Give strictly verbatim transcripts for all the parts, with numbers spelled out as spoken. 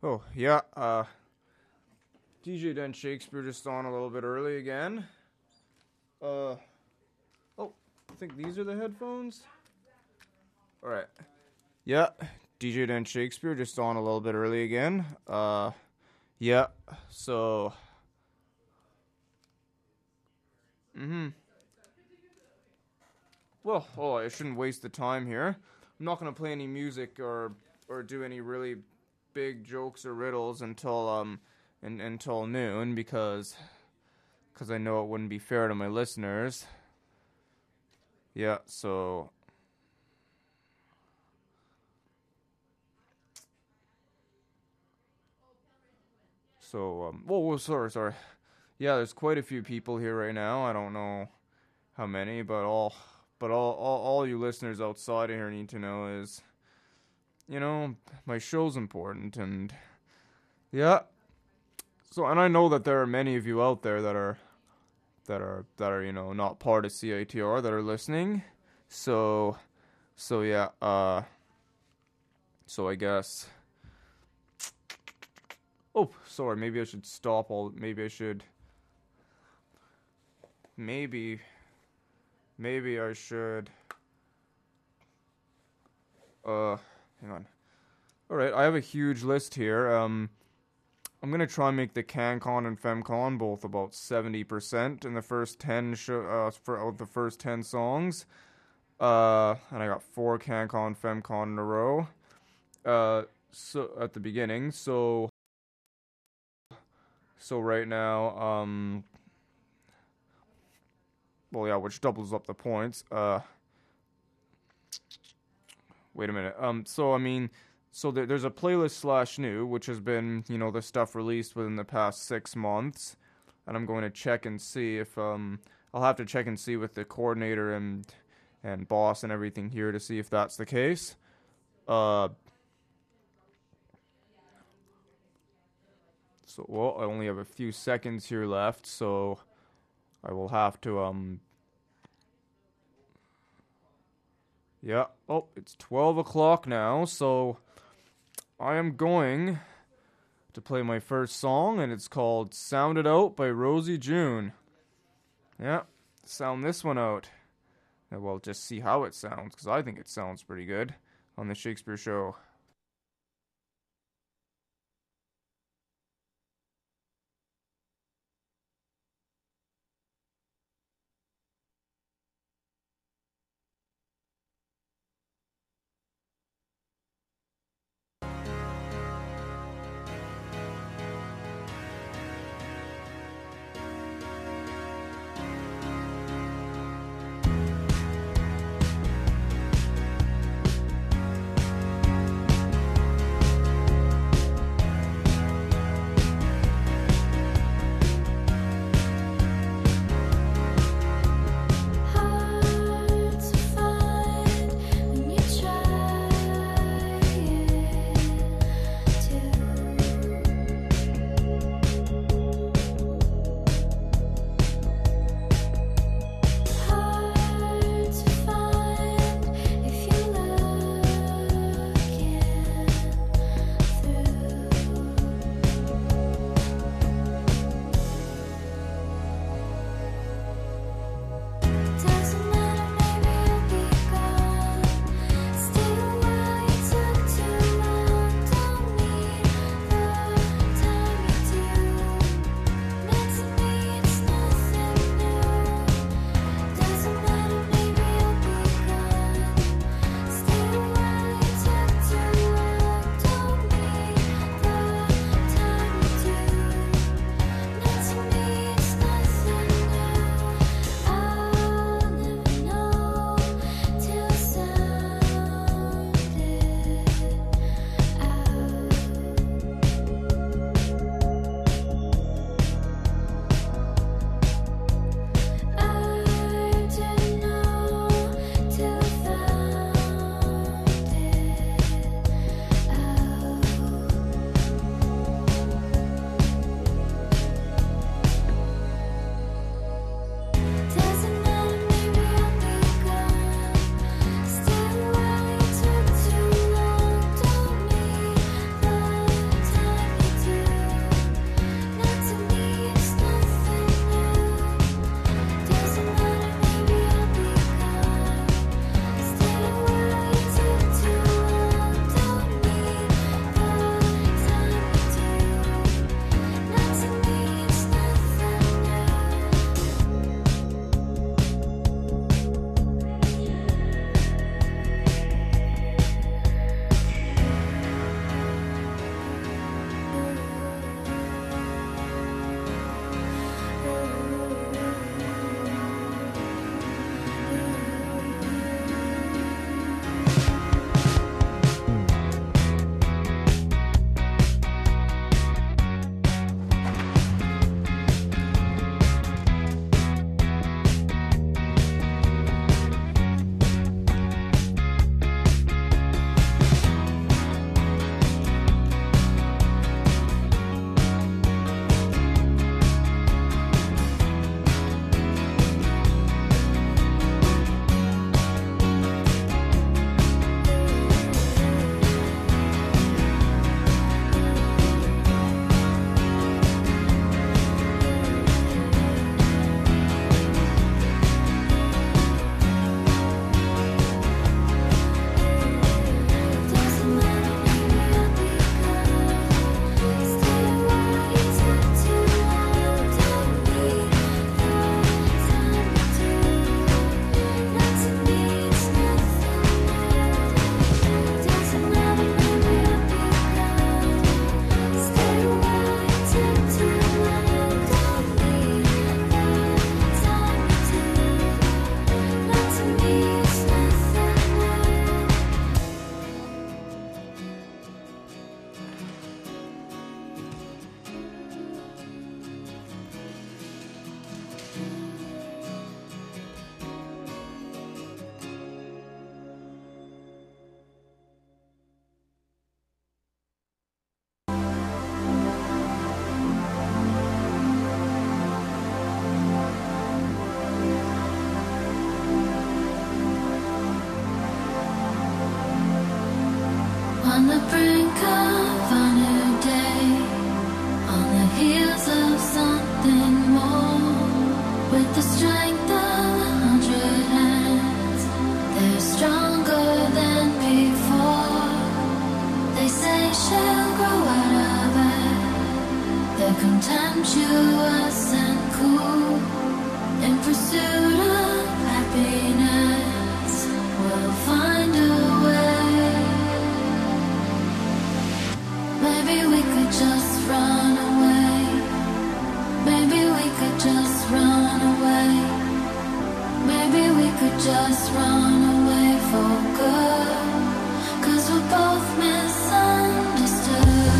Oh, yeah, uh, D J Den Shakespeare just on a little bit early again. Uh, oh, I think these are the headphones? Alright. Yeah, D J Den Shakespeare just on a little bit early again. Uh, yeah, so... Mm-hmm. Well, oh, I shouldn't waste the time here. I'm not gonna play any music or or do any really big jokes or riddles until um in, until noon because because I know it wouldn't be fair to my listeners. Yeah, so so um whoa, whoa sorry sorry. Yeah, there's quite a few people here right now. I don't know how many, but all but all all, all you listeners outside of here need to know is, you know, my show's important and yeah. So, and I know that there are many of you out there that are, that are, that are, you know, not part of C I T R that are listening. So, so yeah, uh, so I guess, oh, sorry, maybe I should stop all, maybe I should, maybe, maybe I should, uh, hang on. Alright, I have a huge list here. Um, I'm gonna try and make the CanCon and FemCon both about seventy percent in the first ten sh- uh, for uh, the first ten songs. Uh, and I got four CanCon, FemCon in a row. Uh, so at the beginning, so so right now, um, well, yeah, which doubles up the points. Uh, wait a minute. Um, so I mean, so there, there's a playlist slash new, which has been, you know, the stuff released within the past six months, and I'm going to check and see if um, I'll have to check and see with the coordinator and and boss and everything here to see if that's the case. Uh. So, well, I only have a few seconds here left, so I will have to, um... yeah, oh, it's twelve o'clock now, so I am going to play my first song, and it's called Sound It Out by Rosie June. Yeah, sound this one out. And well, just see how it sounds, because I think it sounds pretty good on the Shakespeare Show. contemptuous and cool, in pursuit of happiness, we'll find a way. Maybe we could just run away. Maybe we could just run away. Maybe we could just run away for good, 'cause we're both misunderstood.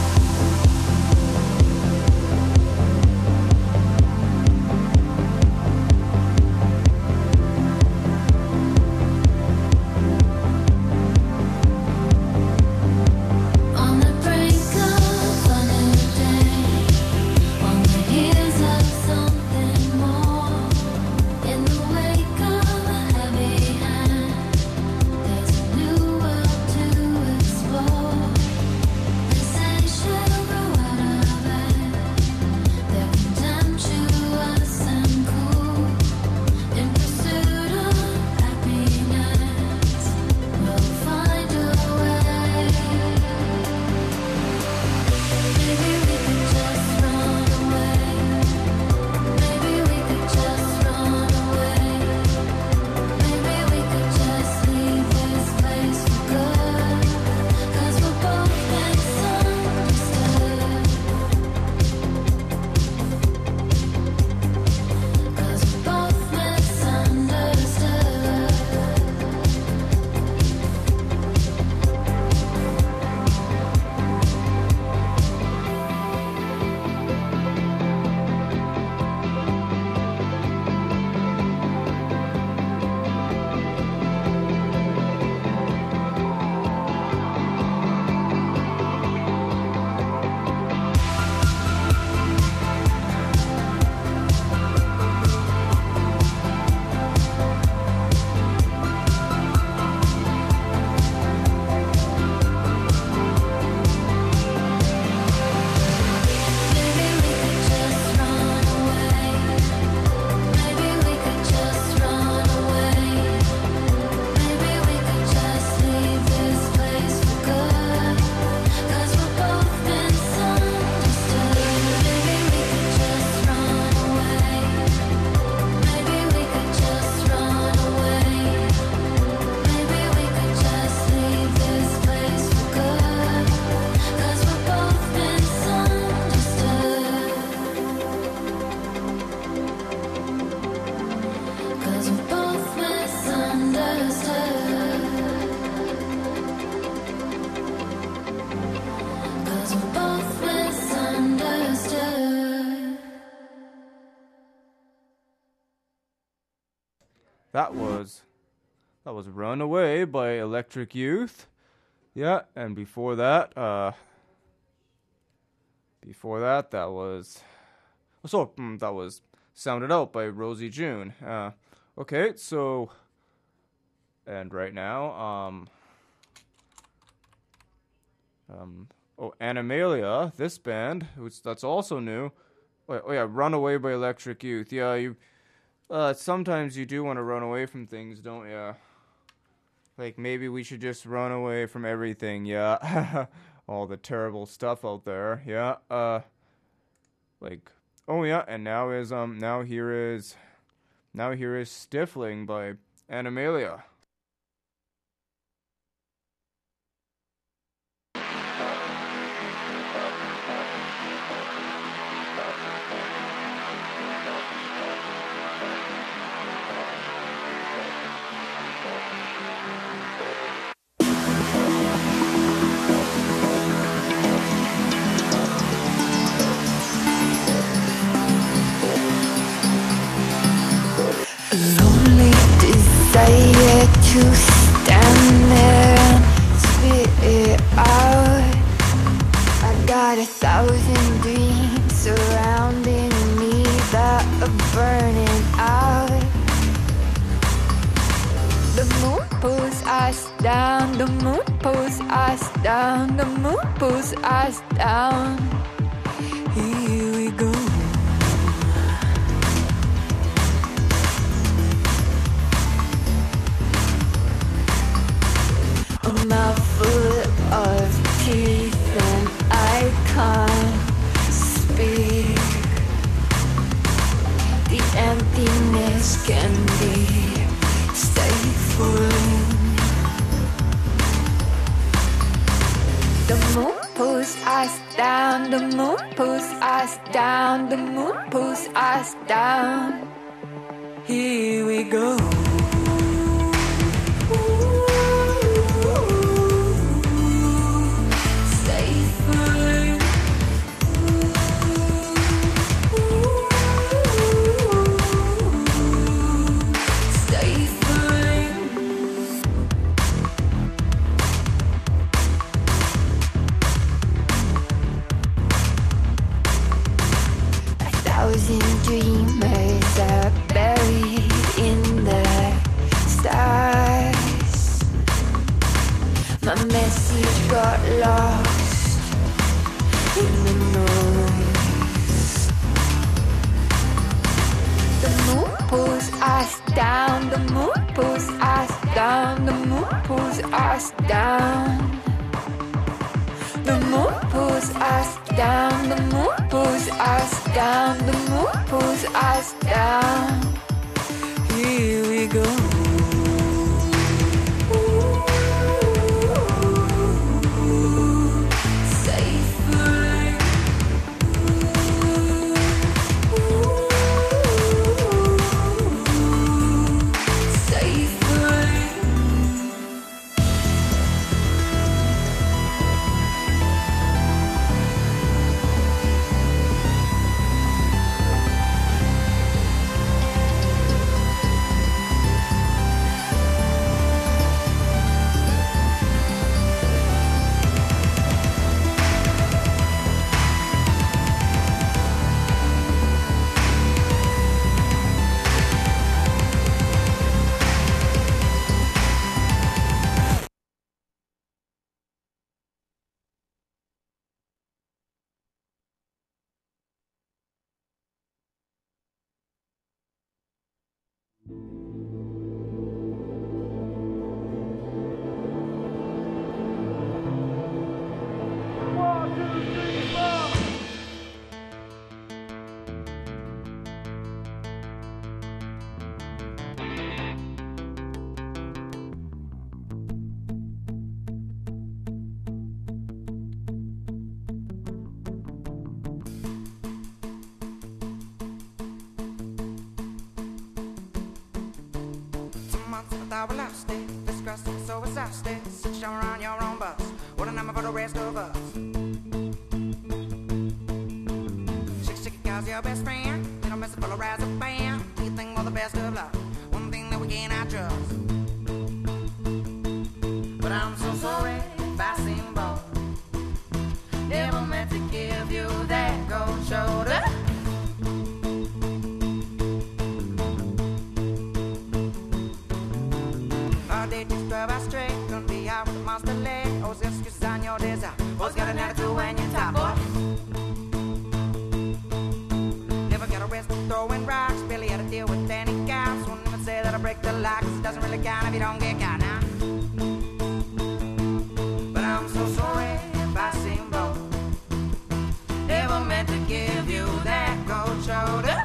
That was that was Runaway by Electric Youth. Yeah, and before that, uh before that that was so mm, that was Sounded Out by Rosie June. Uh okay, so and right now, um um oh, Animalia, this band, which that's also new. Oh, oh yeah, Runaway by Electric Youth. Yeah, you Uh, sometimes you do want to run away from things, don't ya? Like, maybe we should just run away from everything, yeah? All the terrible stuff out there, yeah? Uh, like, oh yeah, and now is, um, now here is, now here is Stifling by Animalia. Desire to stand there and spit it out. I got a thousand dreams surrounding me that are burning out. The moon pulls us down, the moon pulls us down, the moon pulls us down. Here we go. A mouthful of teeth and I can't speak. The emptiness can be stay full. The moon pulls us down, the moon pulls us down, the moon pulls us down. Here we go. Dreamers are buried in the stars. My message got lost in the noise. The moon pulls us down, the moon pulls us down, the moon pulls us down. The moon pulls us down, the moon pulls us down, the moon pulls us down. Here we go. I will lost it, disgusting, so exhausted. Sit down on your own bus. What a number for the rest of us. Shake, shake it, cause your best friend. Little mess full of rise of band. Do you think we're the best of luck? One thing that we cannot trust. But I'm so sorry if I seem bold. Never meant to give you that cold shoulder. Boys got an attitude when you top, boy. Never get arrested throwing rocks. Barely had to deal with any cops. Won't even say that I break the law, 'cause it doesn't really count if you don't get caught now. But I'm so sorry if I seem bold. Never meant to give you that cold shoulder.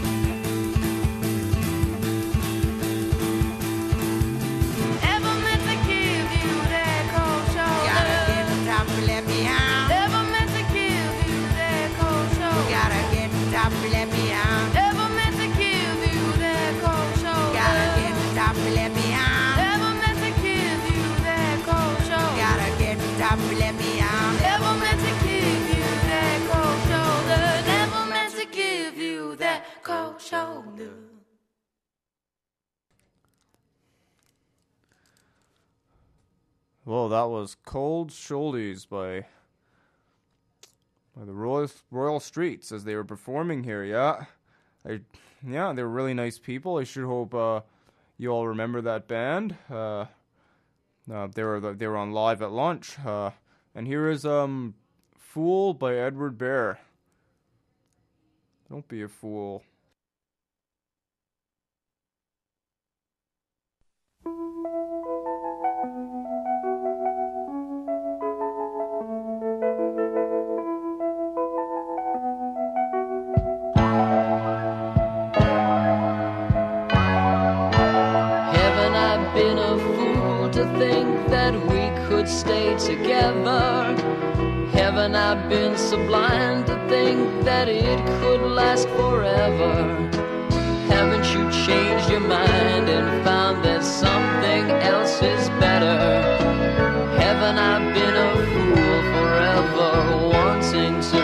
Ever meant top, you let me on. Never meant to give you that cold shoulder. Never meant to give you that cold shoulder. Well, that was Cold Shoulders by by the Royal Royal Streets as they were performing here. Yeah, I yeah they were really nice people. I sure hope uh, you all remember that band. Uh, uh, they were they were on Live at Lunch. Uh, and here is um Fool by Edward Bear. Don't be a fool. Think that we could stay together. Haven't I been so blind to think that it could last forever? Haven't you changed your mind and found that something else is better? Haven't I been a fool forever wanting to?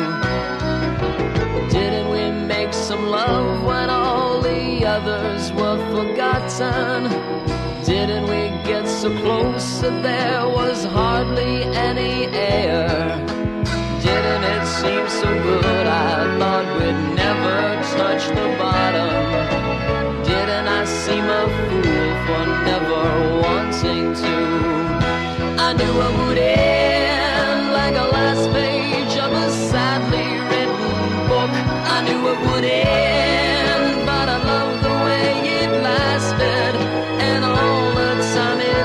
Didn't we make some love when all the others were forgotten? Didn't we get so close that there was hardly any air? Didn't it seem so good I thought we'd never touch the bottom? Didn't I seem a fool for never wanting to? I knew I would end like a last page of a sadly written book. I knew it would end, but I loved the way it lasted. And all the time it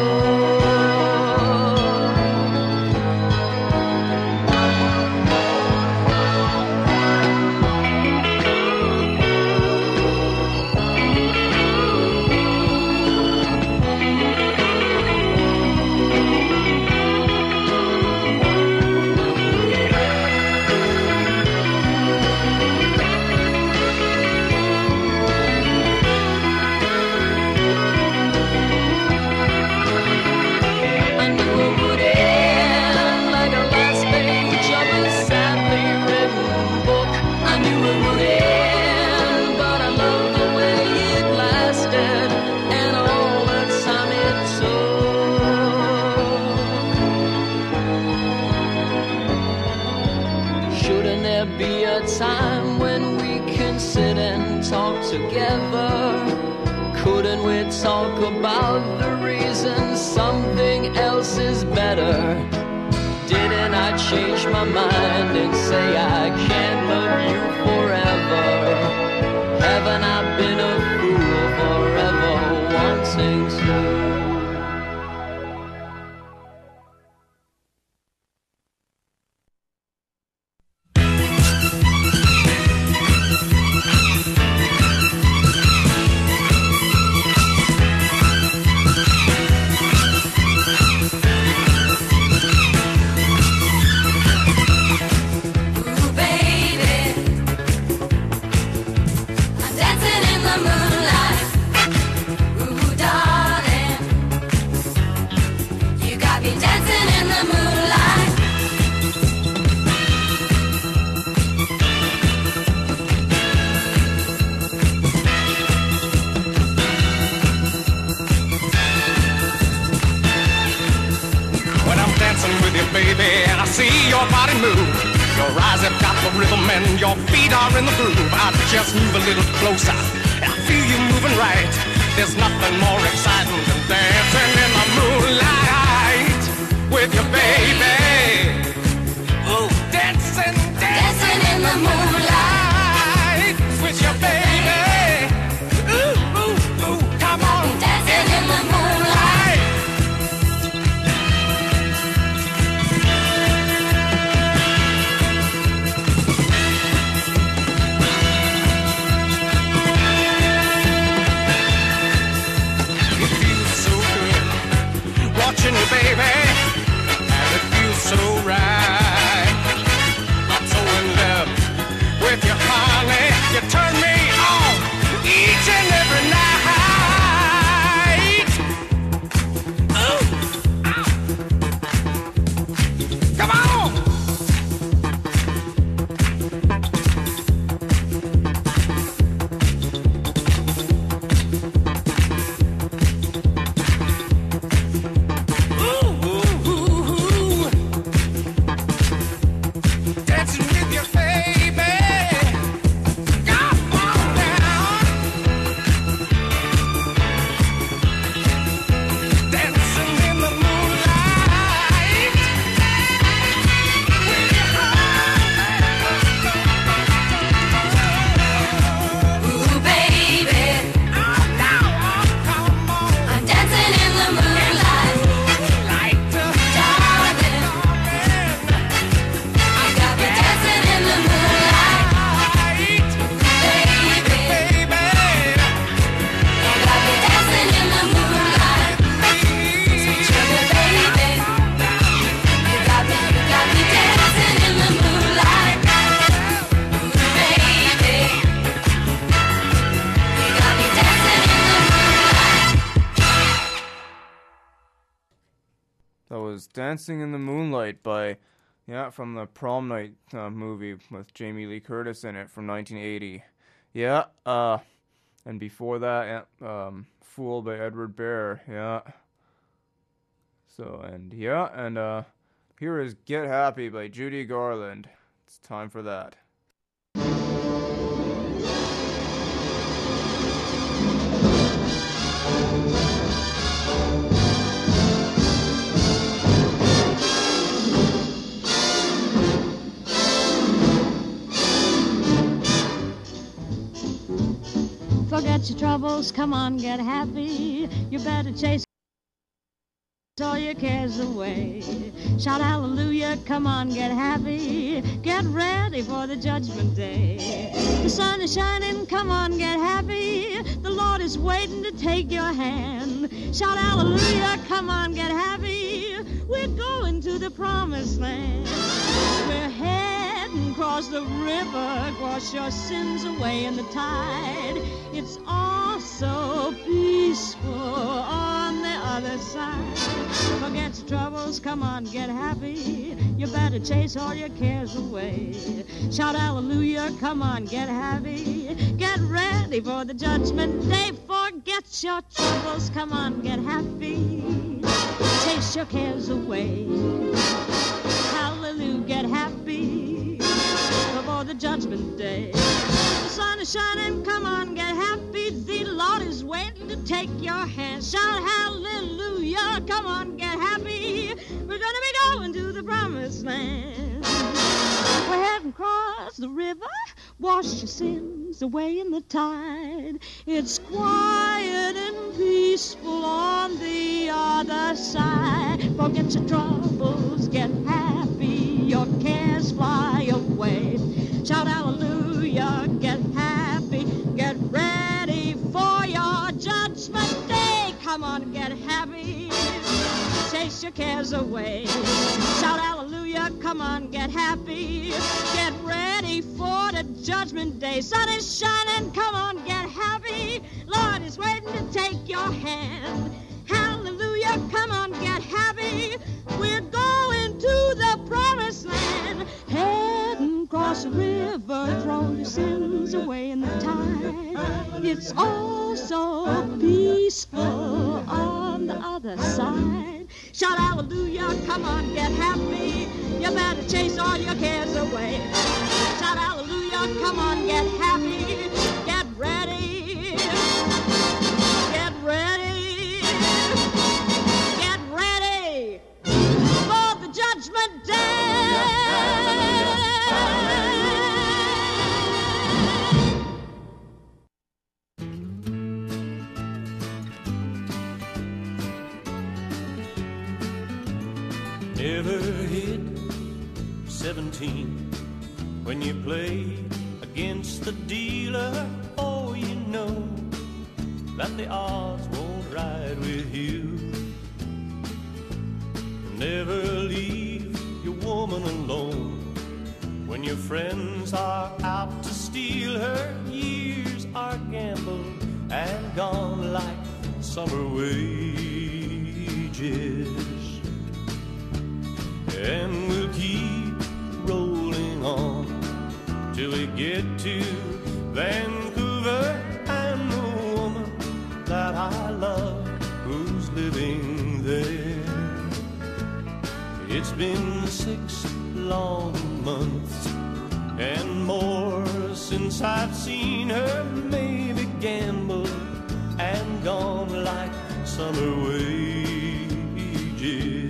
time when we can sit and talk together? Couldn't we talk about the reason something else is better? Didn't I change my mind and say I can't love you forever? Haven't I been a fool forever wanting to? Baby, and I see your body move. Your eyes have got the rhythm and your feet are in the groove. I just move a little closer, I feel you moving right. There's nothing more exciting than dancing in the moonlight with your baby. Ooh, dancing, dancing, dancing in the moonlight with your baby. Ooh, ooh, ooh, come on, dancing in the moonlight. So good. that was Dancing in the Moonlight by, yeah, from the Prom Night uh, movie with Jamie Lee Curtis in it from nineteen eighty. Yeah, uh, and before that, yeah, um, Fool by Edward Bear, yeah. So, and yeah, and uh, here is Get Happy by Judy Garland. It's time for that. Forget your troubles, come on, get happy. You better chase all your cares away. Shout hallelujah, come on, get happy. Get ready for the judgment day. The sun is shining, come on, get happy. The Lord is waiting to take your hand. Shout hallelujah, come on, get happy. We're going to the promised land. We're heading across the river, wash your sins away in the tide. It's all so peaceful on the other side. Forget your troubles, come on, get happy. You better chase all your cares away. Shout hallelujah, come on, get happy. Get ready for the judgment day. Forget your troubles, come on, get happy. Chase your cares away. Hallelujah, get happy before the judgment day. The sun is shining, come on, get happy. The Lord is waiting to take your hand. Shout hallelujah, come on, get happy. We're gonna be going to the promised land. We're heading across the river, wash your sins away in the tide. It's quiet and peaceful on the other side. Forget your troubles, get happy, your cares fly away. Shout hallelujah, get happy, get ready for your judgment day. Come on, get happy, chase your cares away. Shout hallelujah, come on, get happy, get ready for the judgment day. Sun is shining, come on, get happy. Lord is waiting to take your hand. Hallelujah, come on, get happy. We're going to the promised land. Heading across the river, throw your sins away in the tide. It's all so peaceful on the other side. Shout hallelujah, come on, get happy. You better chase all your cares away. Shout hallelujah, come on, get happy. Get ready. Get ready. Get ready for the judgment day. Never hit seventeen when you play against the dealer. Oh, you know that the odds won't ride with you. Never leave your woman alone when your friends are out to steal her. Years are gambled and gone like summer wages. And we'll keep rolling on till we get to Vancouver, and the woman that I love who's living there. It's been six long months and more since I've seen her. Maybe gambled and gone like summer wages.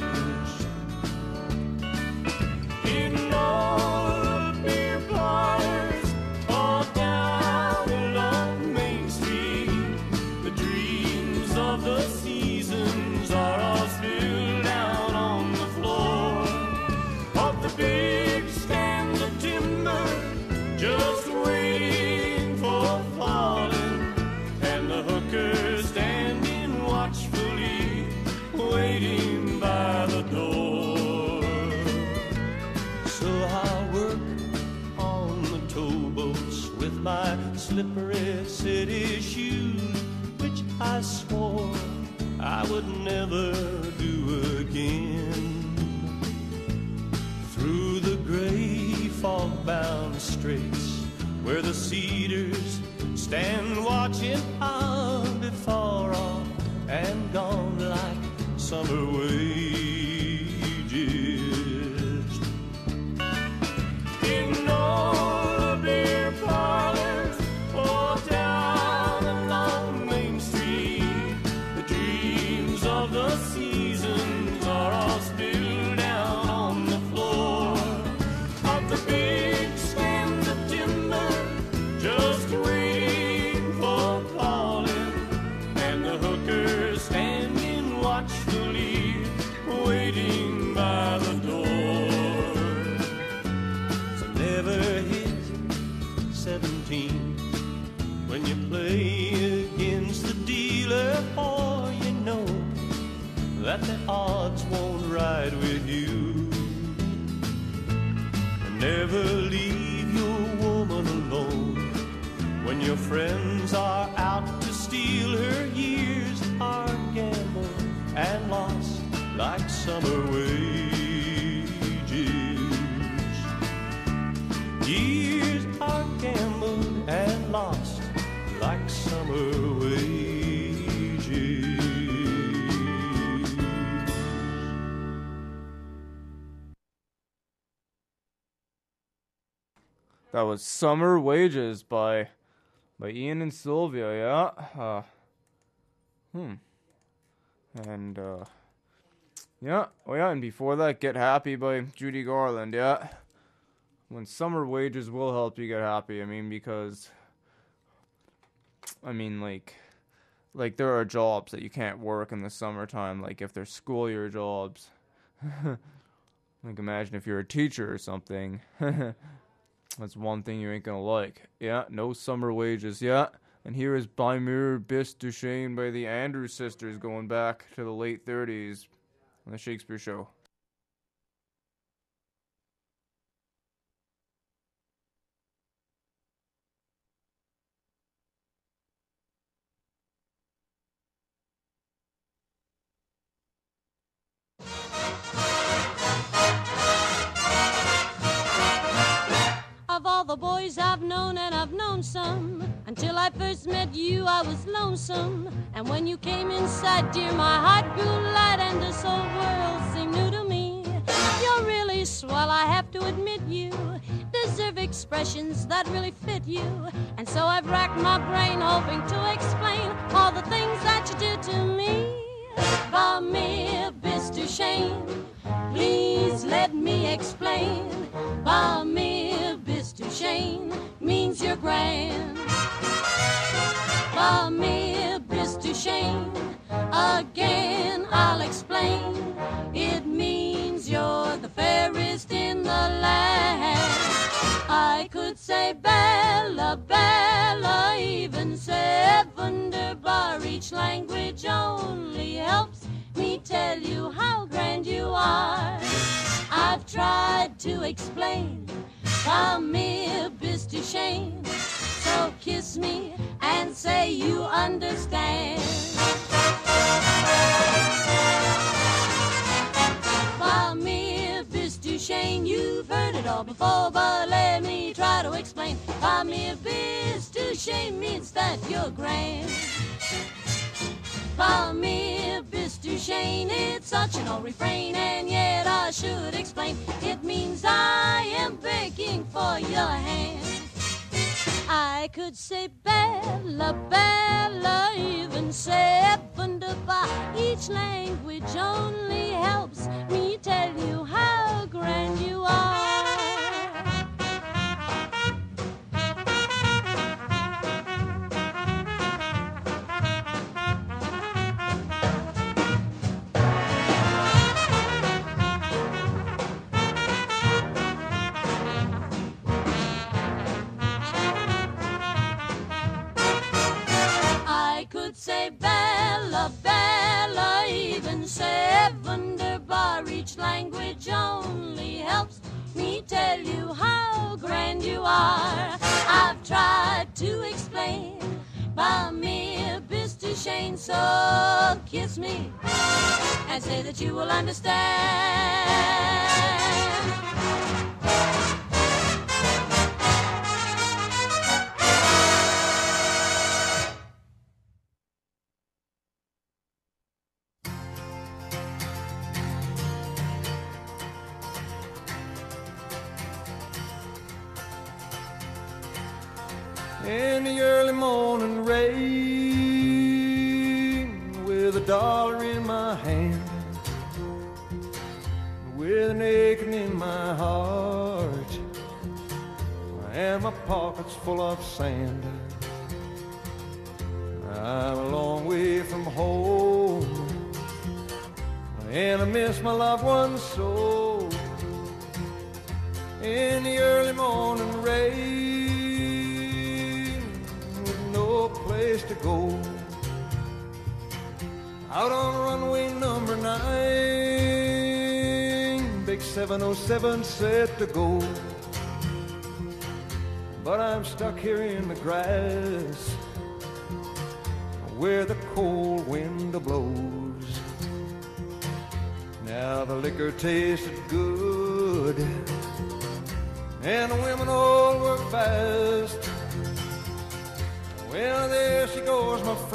In all the beer parlors all down along Main Street, the dreams of the seasons are all still down on the floor of the big stands of timber, just waiting for falling, and the hookers standing watchfully, waiting by the door. So I work on the towboats with my slippery city shoes, which I swore I would never do again. straits where the cedars stand watching. I'll be far off and gone like summer wages. In all the beer parlors or down along Main Street, the dreams of the seasons are all spilled down on the floor of the big stands of timber, just waiting for calling, and the hookers standing watchfully, waiting by the door. So never hit seventeen when you play against the dealer, or you know that the odds won't ride with you. And never leave your woman alone when your friends are out to steal her. Years are gambled and lost like summer wages. Years are gambled and lost like summer wages. That was Summer Wages by by Ian and Sylvia, yeah. Uh, hmm. And, uh, yeah, oh yeah, and before that, Get Happy by Judy Garland, yeah. When summer wages will help you get happy, I mean, because, I mean, like, like, there are jobs that you can't work in the summertime, like, if they're school year jobs. Like, imagine if you're a teacher or something. That's one thing you ain't gonna like. Yeah, no summer wages, yeah. And here is By Mir Bis Duchesne by the Andrews Sisters, going back to the late thirties on the Shakespeare Show. Of all the boys I've known, and I've known some, until I first met you I was lonesome. And when you came inside, dear, my heart grew light, and this whole world seemed new to me. You're really swell, I have to admit you deserve expressions that really fit you. And so I've racked my brain hoping to explain all the things that you did to me. By Mir Bis Duchesne, please let me explain. By Mir Bis Duchesne means you're grand. By Mir Bis Duchesne, again I'll explain. It means you're the fairest in the land. I could say Bella, Bella, even say Wunderbar. Each language only helps me tell you how grand you are. I've tried to explain By Mir Bis Duchesne, so kiss me and say you understand. By Mir Bis Duchesne, you've heard it all before, but let me try to explain. By Mir Bis Duchesne means that you're grand. By Mir Bis Duchesne, it's such an old refrain, and yet I should explain. It means I am begging for your hand. I could say Bella, Bella, even say Wunderbar. Each language only helps me tell you how grand you are. Say Bella, Bella, even say Wunderbar. Each language only helps me tell you how grand you are. I've tried to explain By Mir Bis Duchesne, so kiss me and say that you will understand. in the early morning rain, with a dollar in my hand, with an aching in my heart, and my pockets full of sand. I'm a long way from home, and I miss my loved ones so. In the early morning rain, with no place to go, out on runway number nine, big seven oh seven set to go. But I'm stuck here in the grass, where the cold wind blows. Now the liquor tasted good, and the women all work fast. Well, there she goes, my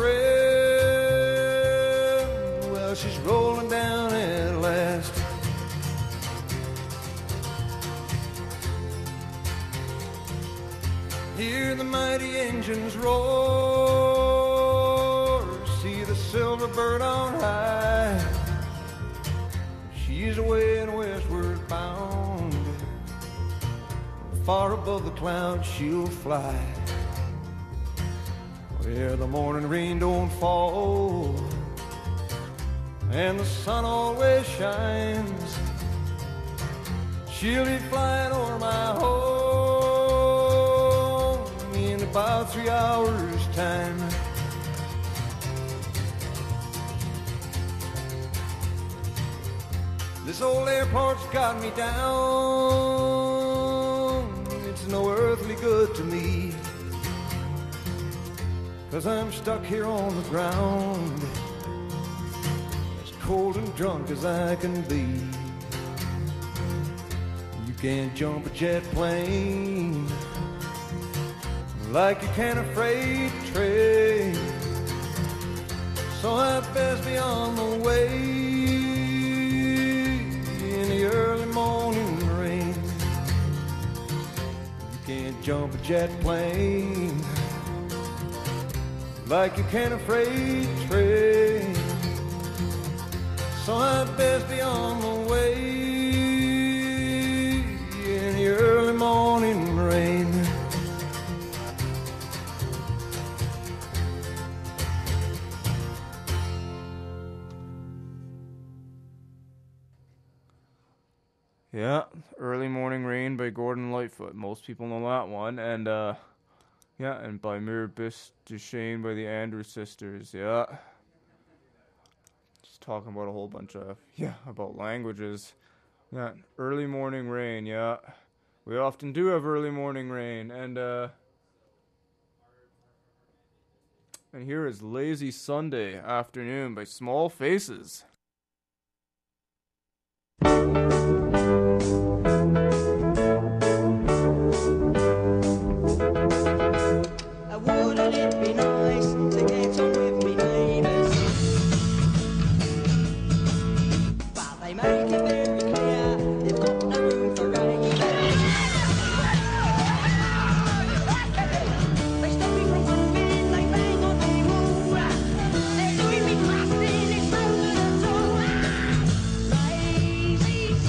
friend. Well, she's rolling down at last. Hear the mighty engines roar, see the silver bird on high. She's away and westward bound, far above the clouds she'll fly, where the morning rain don't fall and the sun always shines. She'll be flying over my home in about three hours' time. This old airport's got me down, it's no earthly good to me, 'cause I'm stuck here on the ground, as cold and drunk as I can be. You can't jump a jet plane like you can a freight train, so I'd best be on the way in the early morning rain. You can't jump a jet plane like you can a freight train, so I'd best be on the way in the early morning rain. Yeah, Early Morning Rain by Gordon Lightfoot. Most people know that one. And, uh, yeah, and by Mirabis Duchesne by the Andrews Sisters. Yeah. Just talking about a whole bunch of, yeah, about languages. Yeah, Early Morning Rain, yeah. We often do have early morning rain. And, uh, and here is Lazy Sunday Afternoon by Small Faces. Wouldn't it be nice to get on with me neighbours? But they make it very clear they've got no room for ravers. They stop me from moving, they bang on the wall. They're doing me blasting, it's no good at all. Lazy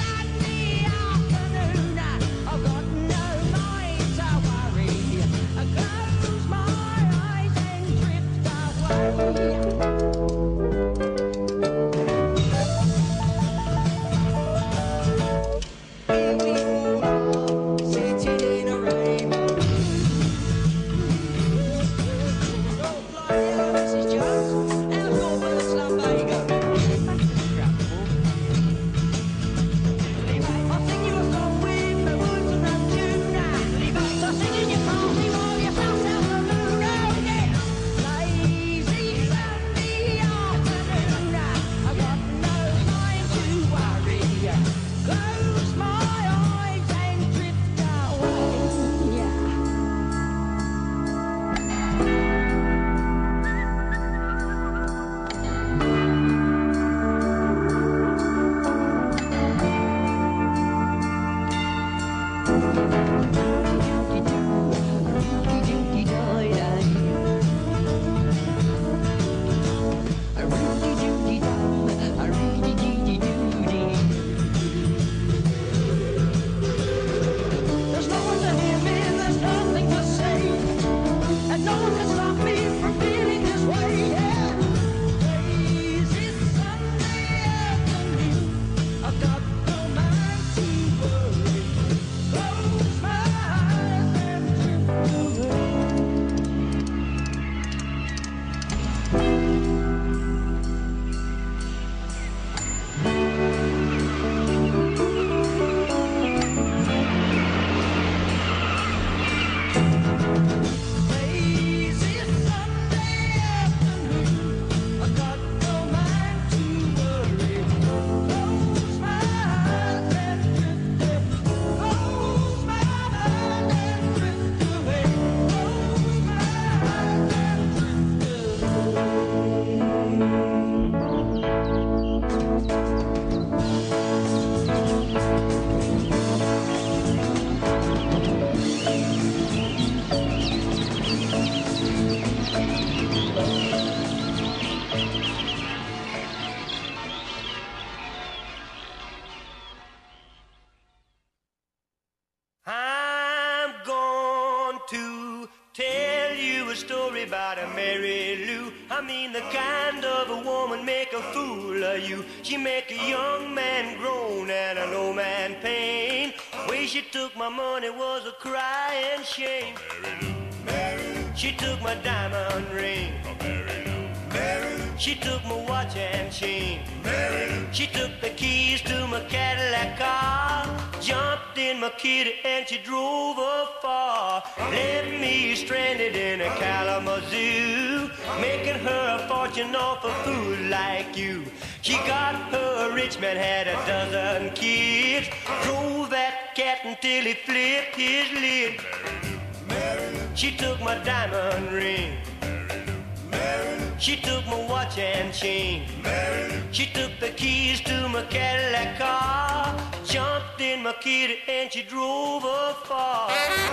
I mean the kind of a woman make a fool of you. She make a young man groan and an old man pain. Way she took my money was a crying shame. Mary Lou, Mary Lou. She took my diamond ring. Oh, Mary Lou, Mary Lou. She took my watch and chain. Mary Lou. She took the keys to my Cadillac car. Jumped in my kitty and she drove afar. Left me stranded in a Kalamazoo, making her a fortune off a fool like you. She got her a rich man, had a dozen kids. Drove that cat until he flipped his lid. Mary Lou, she took my diamond ring. Mary Lou, Mary Lou. She took my watch and chain. Mary Lou. She took the keys to my Cadillac car. Jumped in my kitty and she drove afar.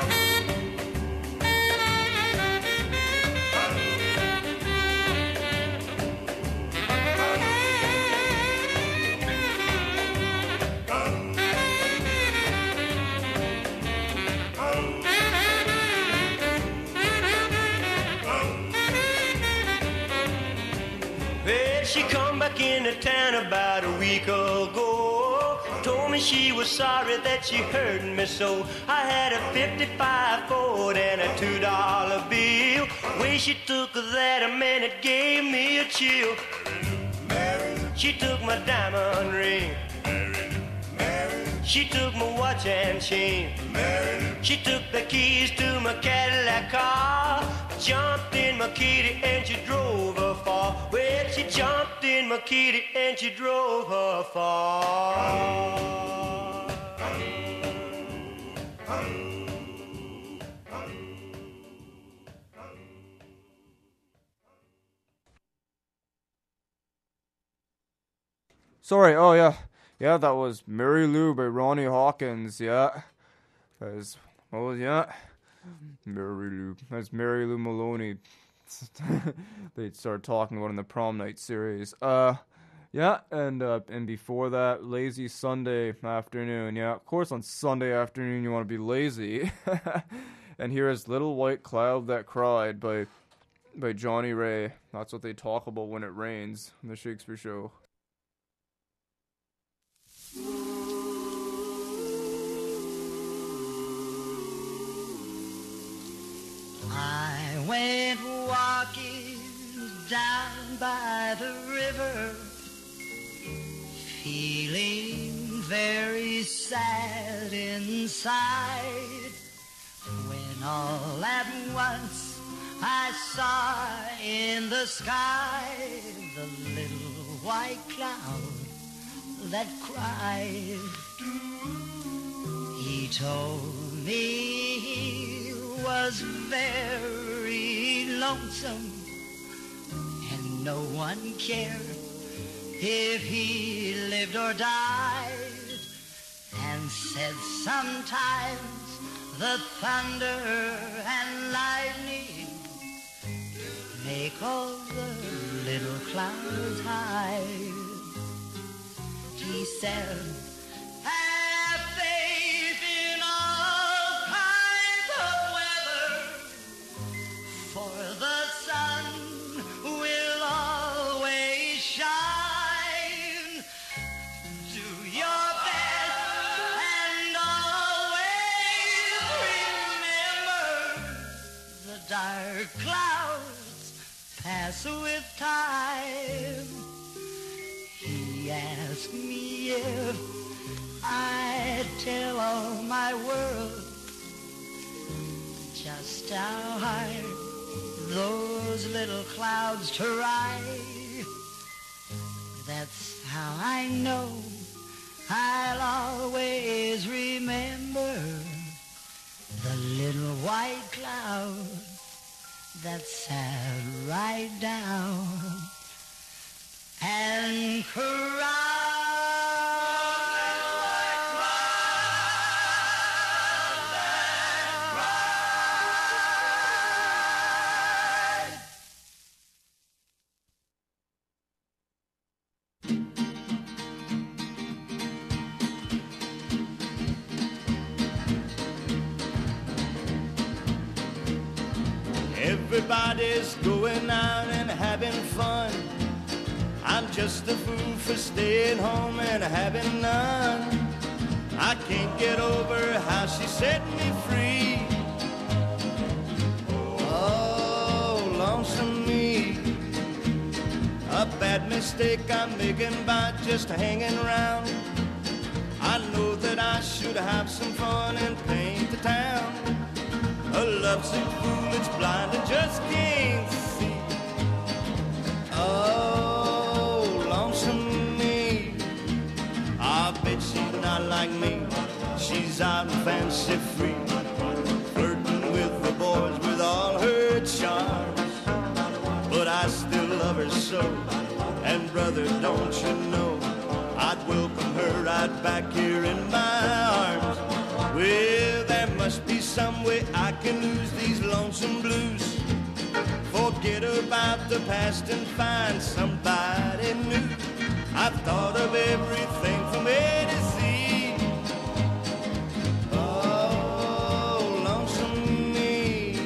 She come back into town about a week ago. Told me she was sorry that she hurt me so. I had a fifty-five Ford and a two dollar bill. Way she took that, a man, it gave me a chill. Mary Lou. She took my diamond ring. Mary Lou. Mary Lou. She took my watch and chain. Mary Lou. She took the keys to my Cadillac car. Jumped in my kitty and she drove her far. Well, she jumped in my kitty and she drove her far. Sorry, oh yeah. Yeah, that was Mary Lou by Ronnie Hawkins, yeah. That was, what was that? Mary Lou. That's Mary Lou Maloney. They'd start talking about in the prom night series. Uh, yeah, and uh, and before that, Lazy Sunday Afternoon. Yeah, of course on Sunday afternoon you want to be lazy. And here is Little White Cloud That Cried by by Johnny Ray. That's what they talk about when it rains on the Shakespeare Show. I went walking down by the river, feeling very sad inside, when all at once I saw in the sky the little white cloud that cried. He told me he was very lonesome and no one cared if he lived or died, and said sometimes the thunder and lightning make all the little clouds hide. He said, have faith in all kinds of weather, for the sun will always shine. Do your best and always remember the dark clouds pass with time. He asked me if I'd tell all my world just how hard those little clouds try. That's how I know I'll always remember the little white cloud that sat right down and cried. Everybody's going out and having fun. I'm just a fool for staying home and having none. I can't get over how she set me free. Oh, lonesome me. A bad mistake I'm making by just hanging around. I know that I should have some fun and paint the town. A lovesick fool that's blind and just can't see. Oh, lonesome me. I bet she's not like me. She's out and fancy free, flirting with the boys with all her charms. But I still love her so, and brother, don't you know, I'd welcome her right back here in my arms. Well, there must be some way I can lose these lonesome blues. Forget about the past and find somebody new. I've thought of everything from A to Z. Oh, lonesome me.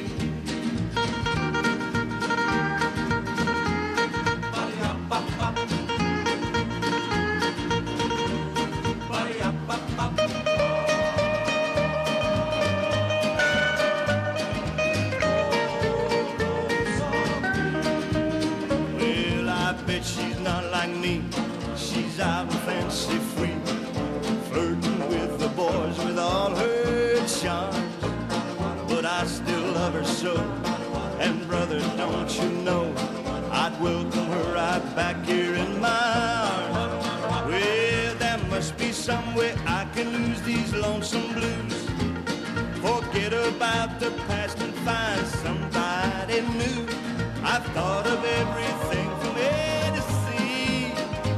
Well, I bet she's not like me. She's out and fancy free, flirting with the boys with all her charms. But I still love her so, and brother, don't you know, I'd welcome her right back here in my arms. Well, there must be some way I can lose these lonesome blues. Forget about the past and find somebody new. I've thought of everything from A to Z.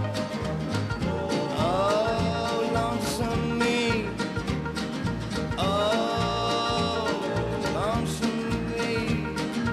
Oh, lonesome me. Oh, lonesome me.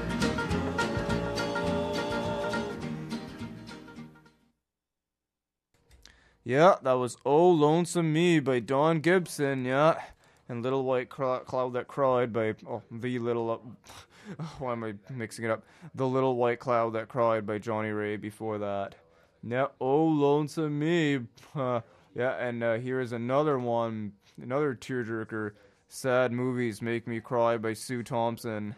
Yeah, that was Oh Lonesome Me by Don Gibson, yeah. And Little White Cl- Cloud That Cried by, oh, The Little, uh, why am I mixing it up? The Little White Cloud That Cried by Johnny Ray before that. Yeah, Oh Lonesome Me. Uh, yeah, and uh, here is another one, another tearjerker, Sad Movies Make Me Cry by Sue Thompson.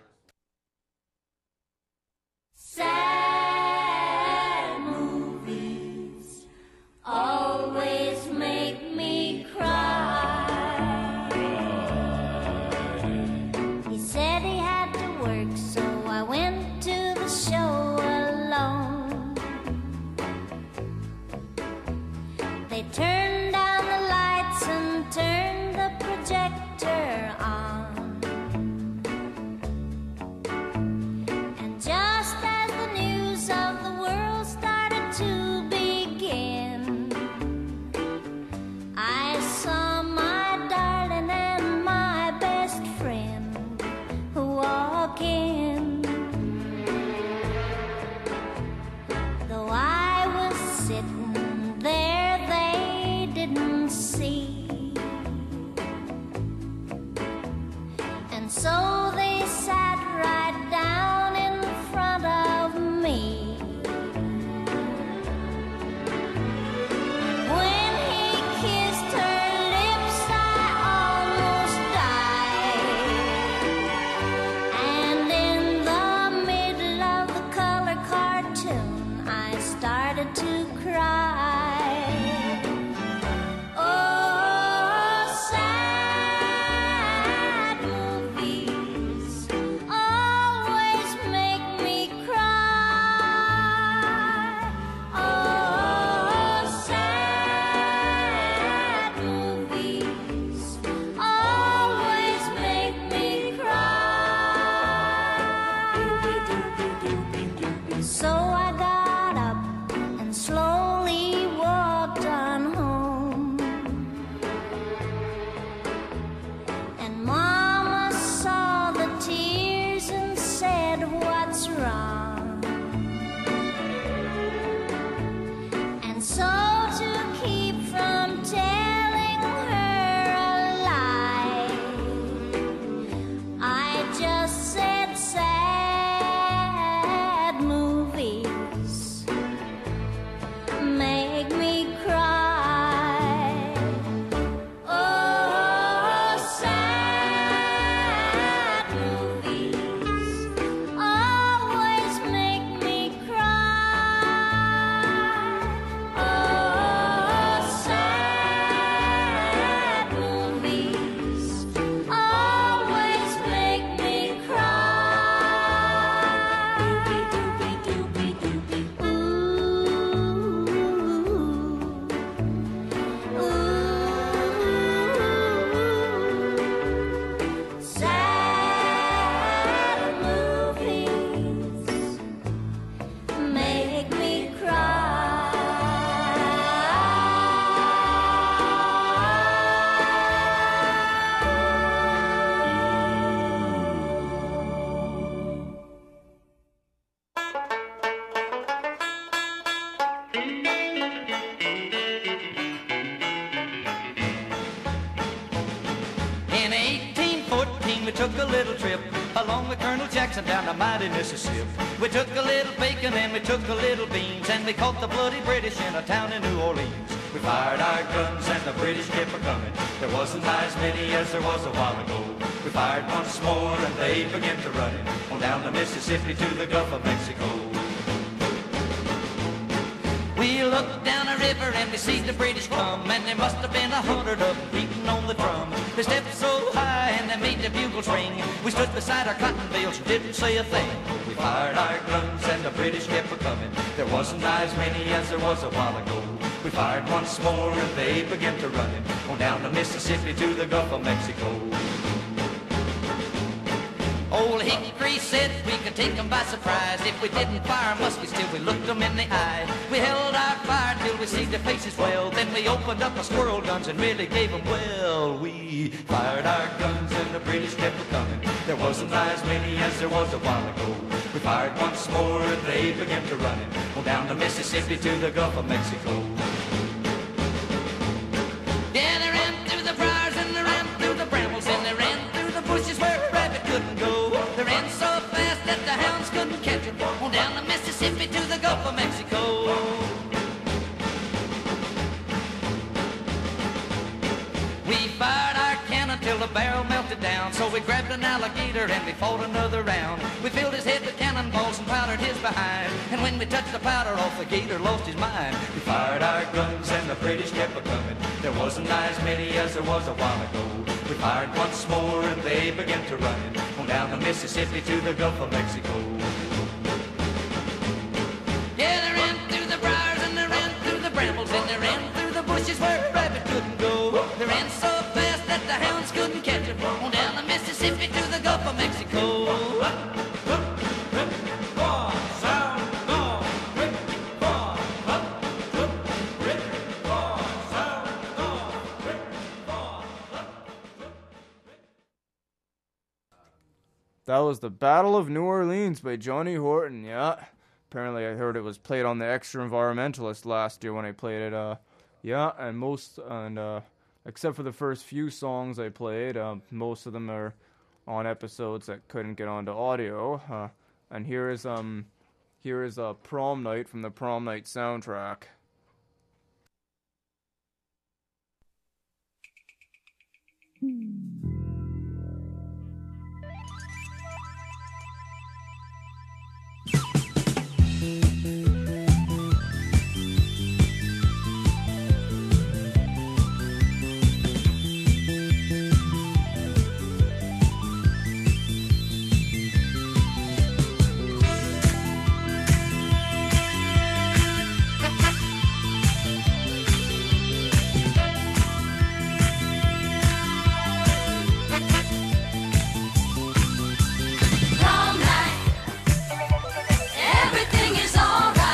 Sad movies always make me cry. He said he had to work, so I went to the show alone. They turned down the lights and turned the projector on. And just as the news of the world started to begin, I saw my darling and my best friend walk in. Though I was sitting there, they we took a little trip along with Colonel Jackson down the mighty Mississippi. We took a little bacon and we took a little beans, and we caught the bloody British in a town in New Orleans. We fired our guns and the British kept a-coming. There wasn't as many as there was a while ago. We fired once more and they began to run it on down the Mississippi to the Gulf of Mexico. We looked down the river and we see the British come, and there must have been a hundred of them beating on the drum. They stepped so high and they made the bugles ring. We stood beside our cotton bales and didn't say a thing. We fired our guns and the British kept a-coming. There wasn't as many as there was a while ago. We fired once more and they began to run it on down the Mississippi to the Gulf of Mexico. Old Hickory said we could take them by surprise if we didn't fire muskets till we looked them in the eye. We held our fire till we see their faces well, then we opened up our squirrel guns and really gave them well. We fired our guns and the British kept a-coming. There wasn't as many as there was a while ago. We fired once more and they began to run it on down the Mississippi to the Gulf of Mexico. Yeah, they ran through the briars and they ran through the brambles and they ran through the bushes where a rabbit couldn't go. They ran so fast that the hounds couldn't catch them on down the Mississippi to the Gulf of Mexico. We fired our cannon till the barrel melted down, so we grabbed an alligator and we fought another round. We filled his head with cannonballs and powdered his behind, and when we touched the powder off, the gator lost his mind. We fired our guns and the British kept a-coming. There wasn't as many as there was a while ago. We fired once more and they began to run it on down the Mississippi to the Gulf of Mexico. Yeah, they ran through the briars and they ran through the brambles and they ran through the bushes where a rabbit couldn't go. They ran so fast that the hounds couldn't catch them on down the Mississippi to the Gulf of Mexico. That was the Battle of New Orleans by Johnny Horton, yeah. Apparently I heard it was played on the Extra Environmentalist last year when I played it, uh, yeah, and most, and, uh, except for the first few songs I played, uh, most of them are on episodes that couldn't get onto audio, uh, and here is, um, here is, uh, Prom Night from the Prom Night soundtrack. Everything is alright.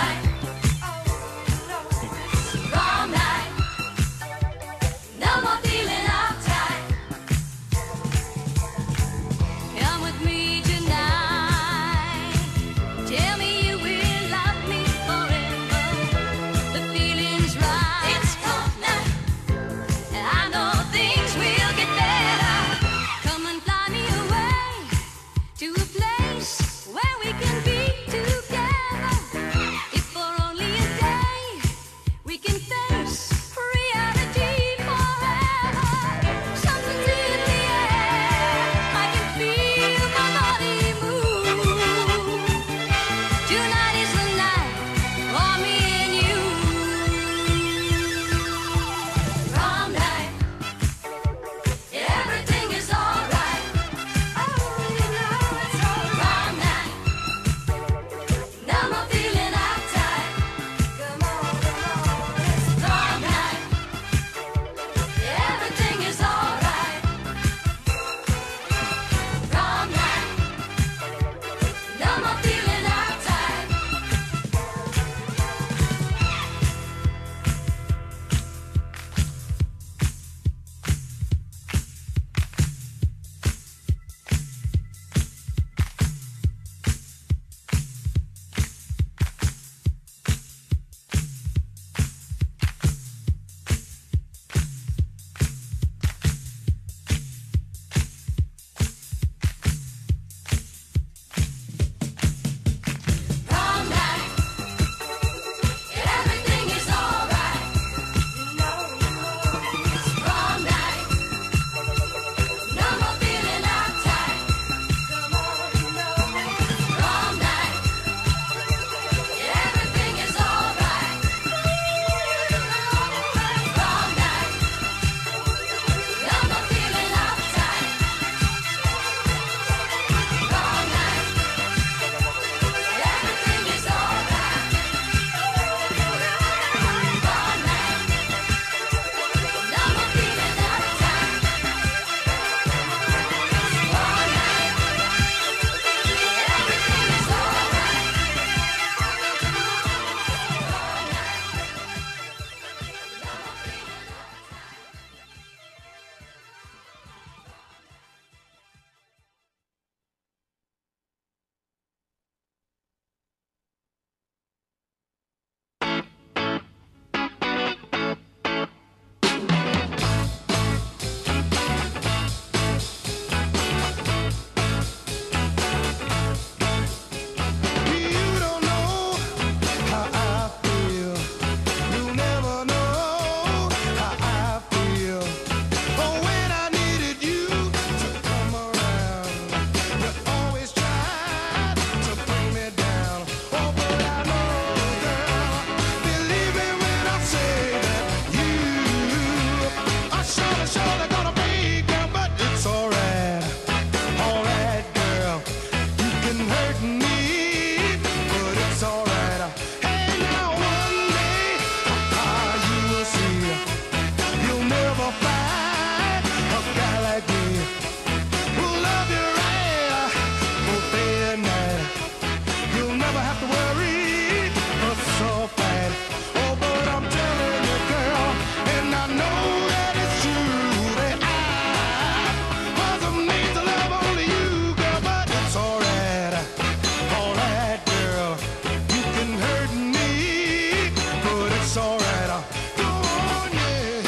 that it's true that I wasn't made to love only you, girl, but it's alright, alright, girl. You can hurt me, but it's alright. Go on, yeah.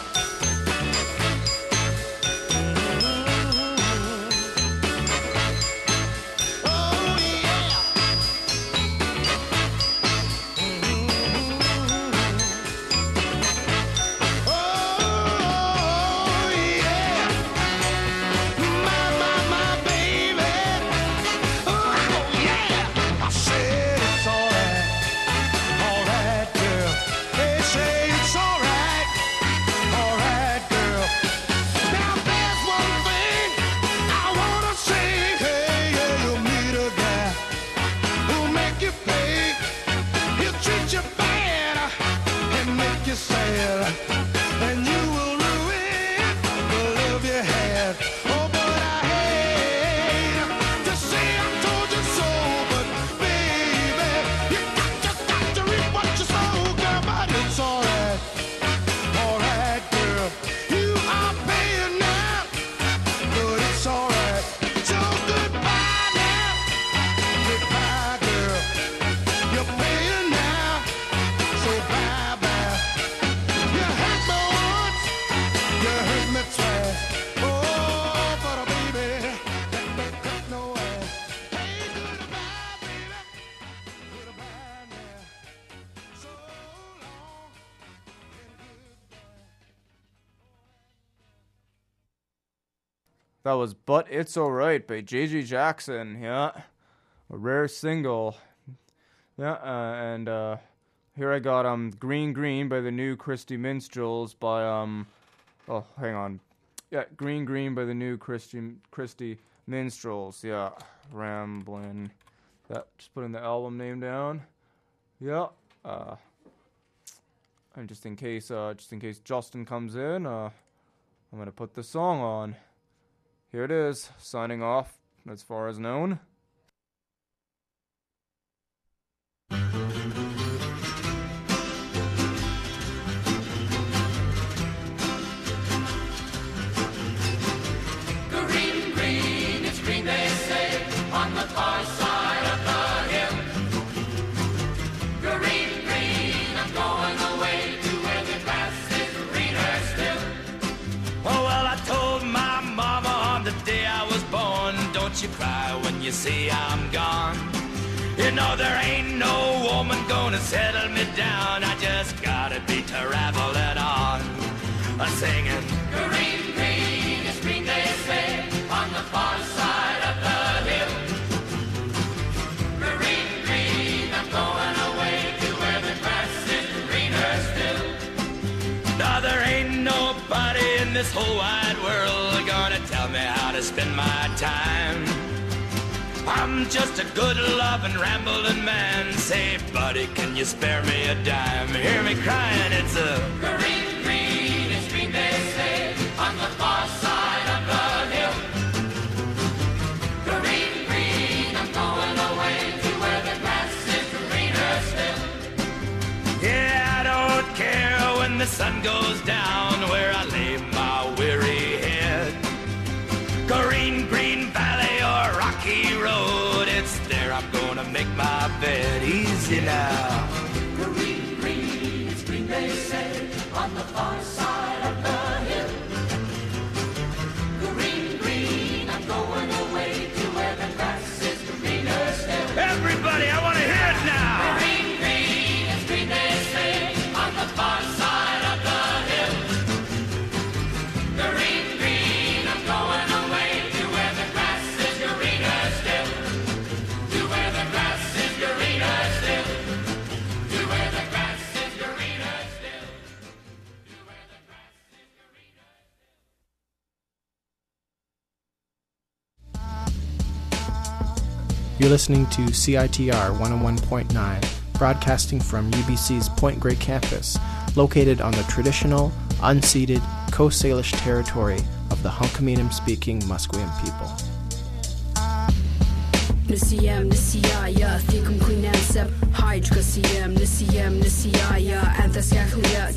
Oh, yeah. Oh, yeah. My, my, my baby. Oh, yeah. I said it's alright, alright, girl. They say it's alright, alright, girl. Now there's one thing I wanna say. Hey, yeah, you'll meet a guy who'll make you pay. He'll treat you bad and make you sad, and you will ruin the love you had. Oh, but I hate to say I told you so, but baby, you got, just got to reap what you sow, girl. But it's alright, alright, girl. You are paying now, but it's alright. So goodbye now, goodbye, girl. You're paying now, so bye bye. You hurt me once, you hurt me twice. Oh, but uh, baby, that don't cut no ass. Hey, goodbye, baby, goodbye now. So long and goodbye. That was But It's Alright by J J Jackson, yeah. A rare single. Yeah, uh, and uh, here I got um Green Green by the New Christie Minstrels by um oh hang on. Yeah, Green Green by the New Christie Christie Minstrels, yeah. Ramblin'. Yeah, just putting the album name down. Yeah. Uh and just in case uh just in case Justin comes in, uh I'm gonna put the song on. Here it is, signing off as far as known. Green, green, it's green, they say, on the far side of the hill. Green, green, I'm going away to where the grass is greener still. Oh, well, I told my mama on the day I was born, don't you cry when you see I'm gone. You know there ain't no woman gonna settle me down. I just gotta be traveling on. I'm singing. Green, green, it's green, they say, on the far side of the hill. Green, green, I'm going away to where the grass is greener still. Now there ain't nobody in this whole wide world gonna tell me how to spend my time. I'm just a good loving rambling man. Say, buddy, can you spare me a dime? Hear me crying, it's a Green, green, it's green, they say, on the far side of the hill. Green, green, I'm going away to where the grass is greener still. yeah, I don't care when the sun goes down where I lay my weary head. Green, green valley or rocky road, it's there I'm gonna make my bed. Easy now. Green, green, it's green, they say, on the far side of the hill. Green, green, I'm going away to where the grass is greener still. Everybody, I wanna hear it now. Green, green, it's green, they say, on the far side of the hill. Green, green, I'm going away to where the grass is greener still. To where the grass is greener still. To where the grass is greener still. To where the grass is greener. You're listening to C I T R one oh one point nine, broadcasting from U B C's Point Grey campus, located on the traditional, unceded Coast Salish territory of the Hunkaminam-speaking Musqueam people. Nisiyam, Nisiyaya, Thikum Queenansep, Hydra Siyam, Nisiyam, Nisiyaya, Anthasyakhlia,